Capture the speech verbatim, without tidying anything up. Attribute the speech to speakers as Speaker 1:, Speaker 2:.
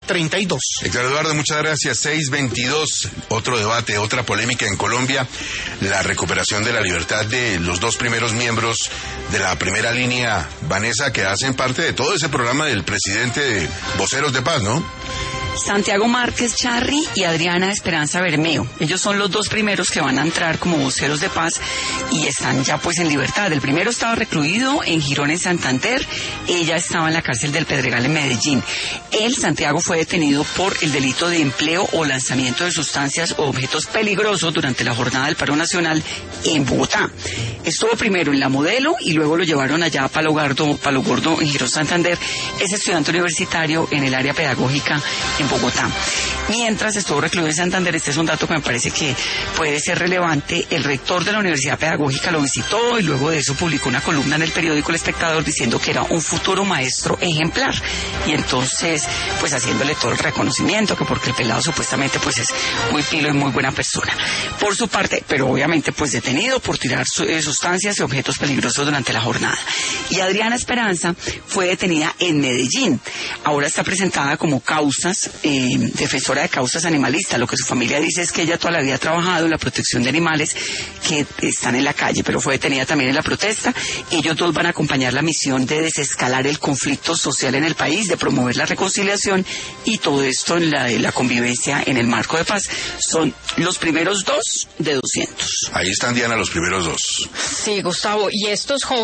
Speaker 1: treinta y dos.
Speaker 2: Héctor Eduardo, muchas gracias. seis veintidós, otro debate, otra polémica en Colombia, la recuperación de la libertad de los dos primeros miembros de la primera línea, Vanessa, que hacen parte de todo ese programa del presidente de Voceros de Paz, ¿no?
Speaker 3: Santiago Márquez Charri y Adriana Esperanza Bermeo. Ellos son los dos primeros que van a entrar como voceros de paz y están ya pues en libertad. El primero estaba recluido en Girón, en Santander. Ella estaba en la cárcel del Pedregal en Medellín. Él, Santiago, fue detenido por el delito de empleo o lanzamiento de sustancias o objetos peligrosos durante la jornada del paro nacional en Bogotá. Estuvo primero en La Modelo y luego lo llevaron allá a Palo Gordo, Palo Gordo en Girón, Santander. Es estudiante universitario en el área pedagógica en Bogotá. Mientras estuvo recluido en Santander, este es un dato que me parece que puede ser relevante, el rector de la Universidad Pedagógica lo visitó y luego de eso publicó una columna en el periódico El Espectador diciendo que era un futuro maestro ejemplar y entonces pues haciéndole todo el reconocimiento, que porque el pelado supuestamente pues es muy pilo y muy buena persona. Por su parte, pero obviamente pues detenido por tirar su, eh, sustancias y objetos peligrosos durante la jornada. Y Adriana Esperanza fue detenida en Medellín. Ahora está presentada como causas Eh, defensora de causas animalistas. Lo que su familia dice es que ella toda la vida ha trabajado en la protección de animales que están en la calle, pero fue detenida también en la protesta. Ellos dos van a acompañar la misión de desescalar el conflicto social en el país, de promover la reconciliación y todo esto en la, en la convivencia en el marco de paz. Son los primeros dos de doscientos.
Speaker 2: Ahí están, Diana, los primeros dos.
Speaker 1: Sí, Gustavo, y estos jóvenes